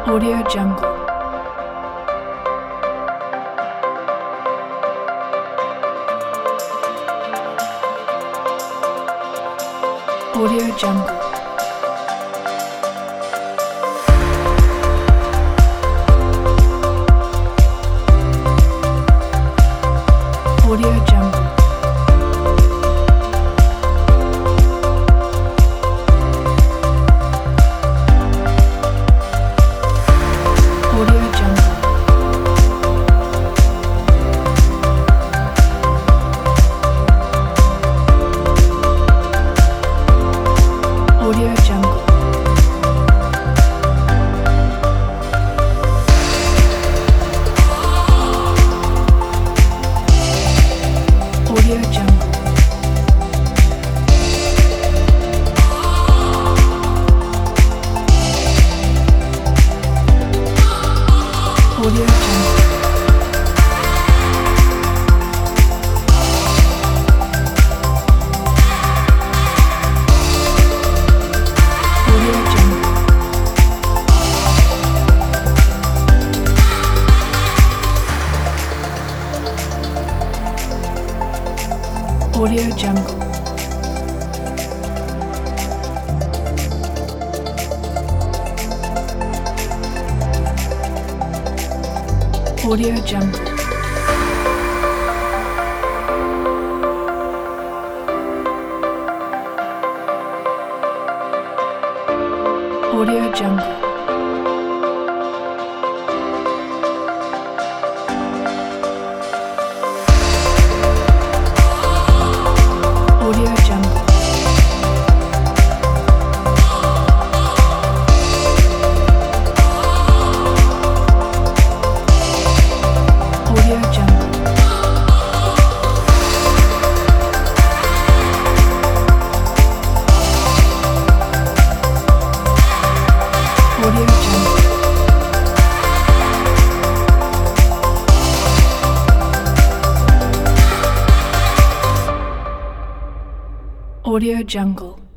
Audio Jungle. Audio Jungle. Audio Jungle. Audio Jungle. Audio Jungle. Audio Jungle. Audio Jungle. Audio Jungle. Audio Jungle. Audio Jungle. Audio Jungle. Audio Jungle. Audio Jungle. Audio Jungle.